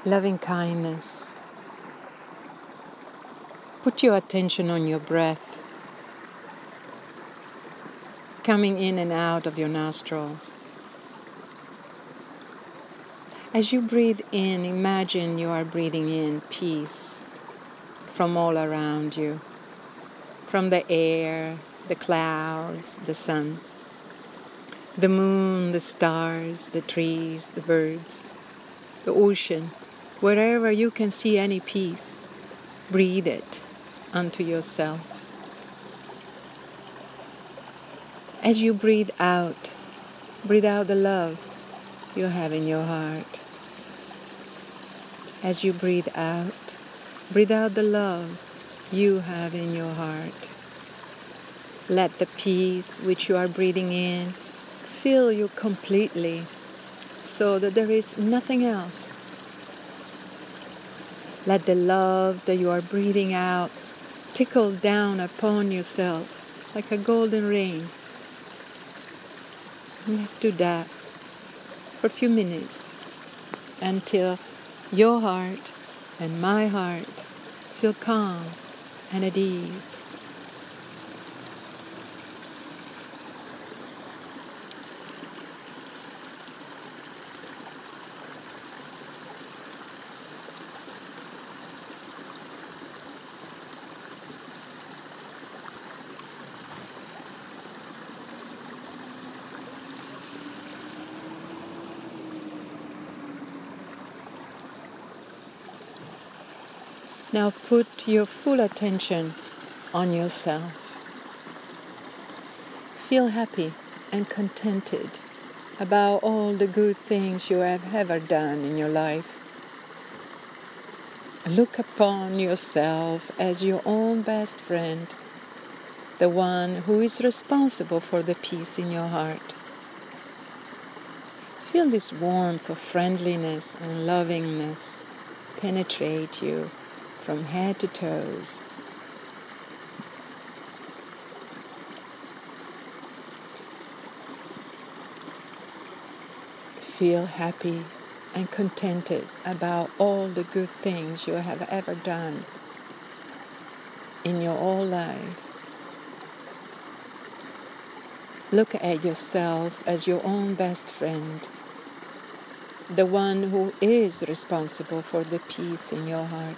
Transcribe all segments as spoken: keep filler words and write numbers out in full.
loving kindness. Put your attention on your breath, coming in and out of your nostrils. As you breathe in, imagine you are breathing in peace from all around you, from the air, the clouds, the sun, the moon, the stars, the trees, the birds, the ocean. Wherever you can see any peace, breathe it unto yourself. As you breathe out, breathe out the love you have in your heart. As you breathe out, breathe out the love you have in your heart. Let the peace which you are breathing in fill you completely, so that there is nothing else. Let the love that you are breathing out trickle down upon yourself like a golden rain. And let's do that for a few minutes until your heart and my heart feel calm and at ease. Now put your full attention on yourself. Feel happy and contented about all the good things you have ever done in your life. Look upon yourself as your own best friend, the one who is responsible for the peace in your heart. Feel this warmth of friendliness and lovingness penetrate you from head to toes. Feel happy and contented about all the good things you have ever done in your whole life. Look at yourself as your own best friend, the one who is responsible for the peace in your heart.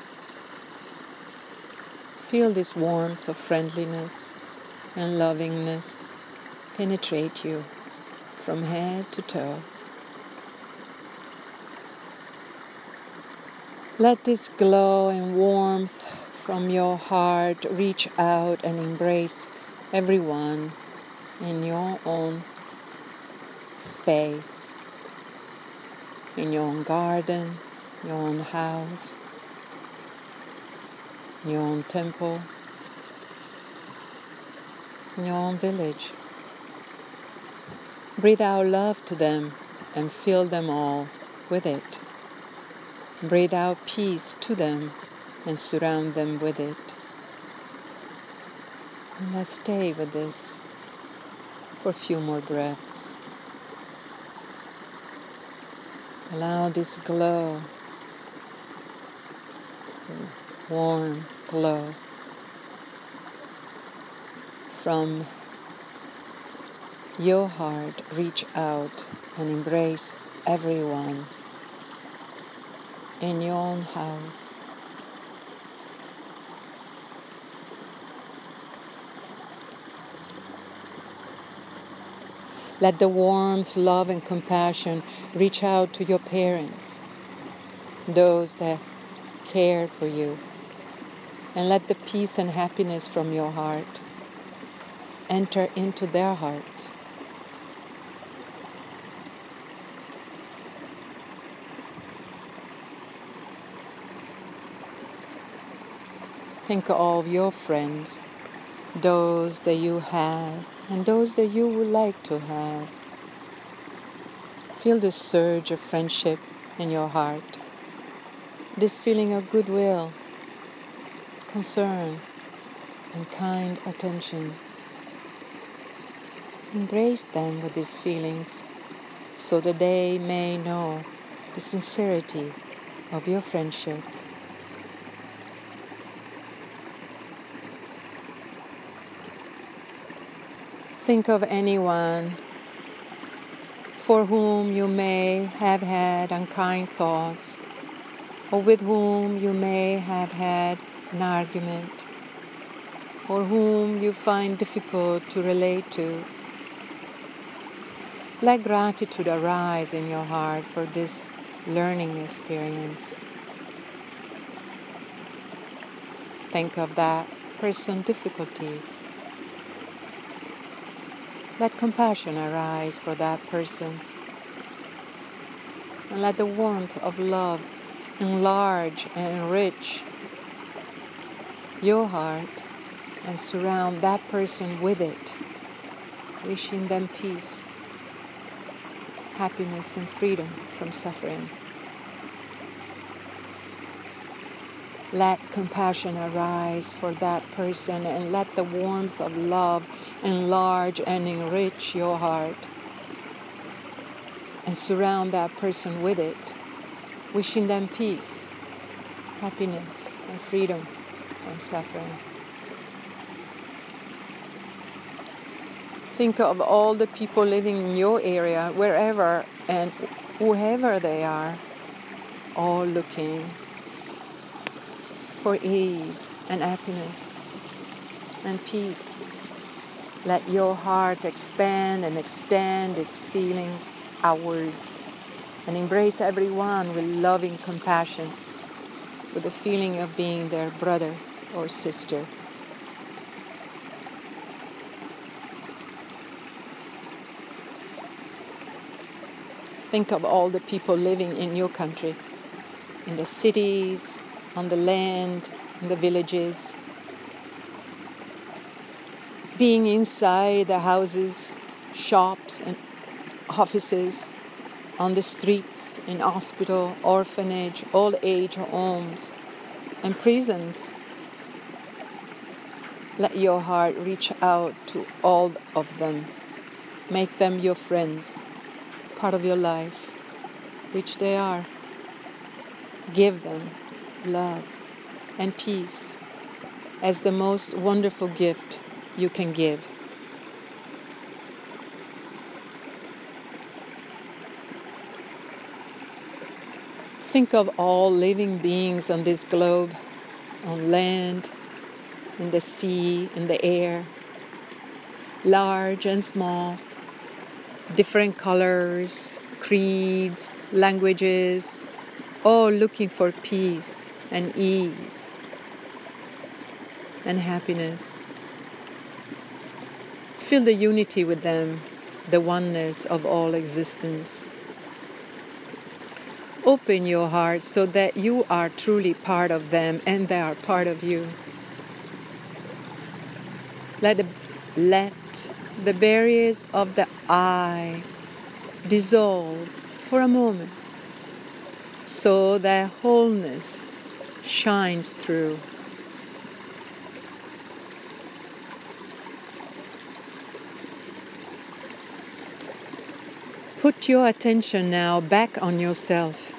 Feel this warmth of friendliness and lovingness penetrate you from head to toe. Let this glow and warmth from your heart reach out and embrace everyone in your own space, in your own garden, your own house, your own temple, in your own village. Breathe out love to them and fill them all with it. Breathe out peace to them and surround them with it. And let's stay with this for a few more breaths. Allow this glow, warm glow, from your heart reach out and embrace everyone in your own house. Let the warmth, love, and compassion reach out to your parents, those that care for you, and let the peace and happiness from your heart enter into their hearts. Think of your friends, those that you have and those that you would like to have. Feel this surge of friendship in your heart, this feeling of goodwill, concern, and kind attention. Embrace them with these feelings so that they may know the sincerity of your friendship. Think of anyone for whom you may have had unkind thoughts, or with whom you may have had an argument, or whom you find difficult to relate to. Let gratitude arise in your heart for this learning experience. Think of that person's difficulties. Let compassion arise for that person. And let the warmth of love enlarge and enrich your heart and surround that person with it, wishing them peace, happiness, and freedom from suffering. Let compassion arise for that person and let the warmth of love enlarge and enrich your heart and surround that person with it, wishing them peace, happiness, and freedom from suffering. Think of all the people living in your area, wherever and whoever they are, all looking for ease and happiness and peace. Let your heart expand and extend its feelings outwards and embrace everyone with loving compassion, with the feeling of being their brother or sister. Think of all the people living in your country, in the cities, on the land, in the villages, being inside the houses, shops and offices, on the streets, in hospital, orphanage, old age homes, and prisons. Let your heart reach out to all of them. Make them your friends, part of your life, which they are. Give them love and peace as the most wonderful gift you can give. Think of all living beings on this globe, on land, in the sea, in the air, large and small, different colors, creeds, languages, all looking for peace and ease and happiness. Feel the unity with them, the oneness of all existence. Open your heart so that you are truly part of them and they are part of you. Let the, let the barriers of the I dissolve for a moment so that wholeness shines through. Put your attention now back on yourself.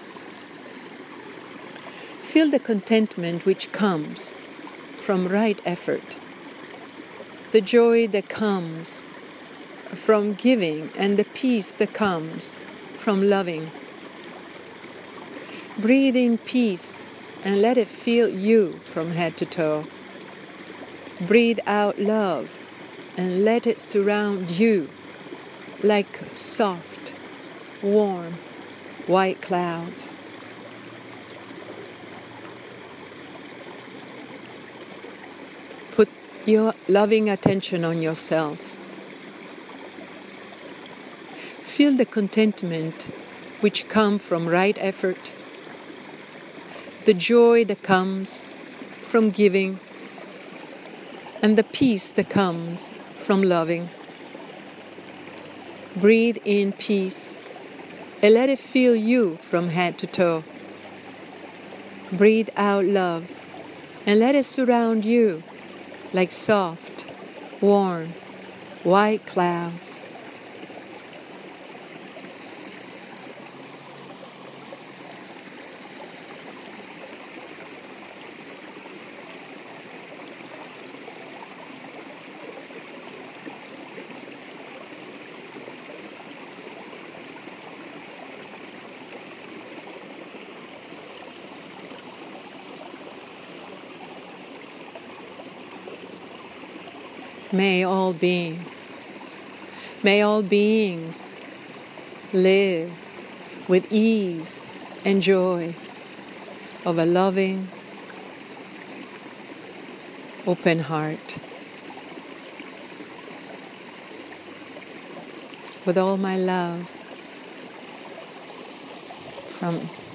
Feel the contentment which comes from right effort, the joy that comes from giving, and the peace that comes from loving. Breathe in peace and let it fill you from head to toe. Breathe out love and let it surround you like soft, warm, white clouds. Put your loving attention on yourself. Feel the contentment which comes from right effort, the joy that comes from giving, and the peace that comes from loving. Breathe in peace and let it fill you from head to toe. Breathe out love and let it surround you like soft, warm, white clouds. May all being, may all beings live with ease and joy of a loving, open heart. With all my love from